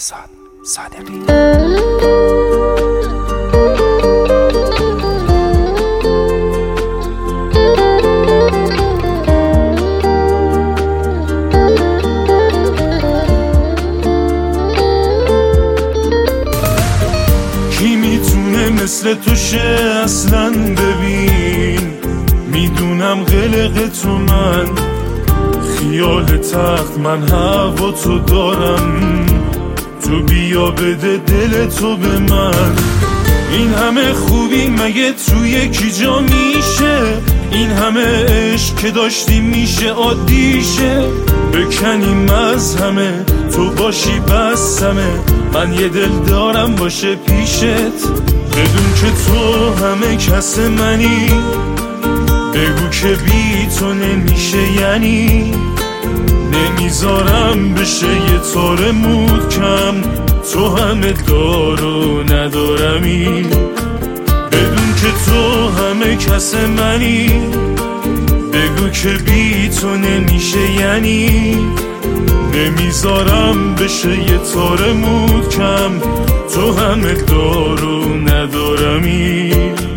بهزاد صادقی. کی میتونه مثل تو شه اصلا؟ ببین میدونم قلق تو من، خیال تخت من هوا تو دارم، تو بیا بده دل تو به من. این همه خوبی مگه تو یکی جا میشه؟ این همه عشق که داشتیم میشه عادیشه؟ بکنیم از همه تو باشی بسمه، من یه دل دارم باشه پیشت، بدون که تو همه کس منی، بگو که بی تو نمیشه، یعنی نمیذارم بشه یه تار مود کم، تو همه دارو ندارمی، بدون که تو همه کس منی، بگو که بی تو نمیشه، یعنی نمیذارم بشه یه تار مود کم، تو همه دارو ندارمی.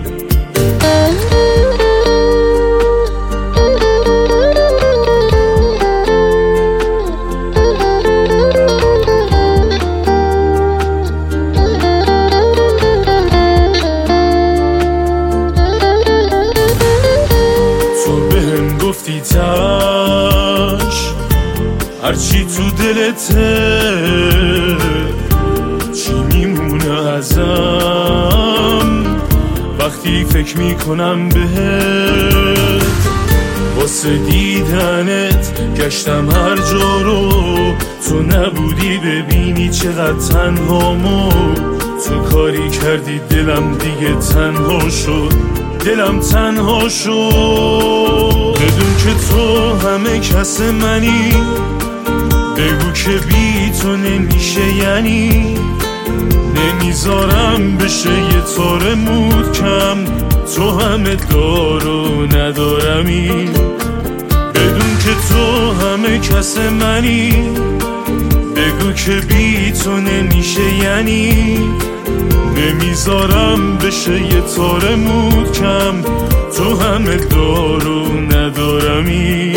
گفتی تاش هرچی تو دلته، چی میمونه ازم وقتی فکر میکنم بهت؟ واسه دیدنت گشتم هر جا رو، تو نبودی ببینی چقدر تنهامو، تو کاری کردی دلم دیگه تنها شد، دلم تنها شد، بدون که تو همه کس منی، بگو که بی تو نمیشه، یعنی نمیذارم بشه یه تار مود کم، تو همه دارو ندارمی، بدون که تو همه کس منی، بگو که بی تو نمیشه، یعنی نمیذارم بشه یه تار مود کم، تو همه دارو ندارمی.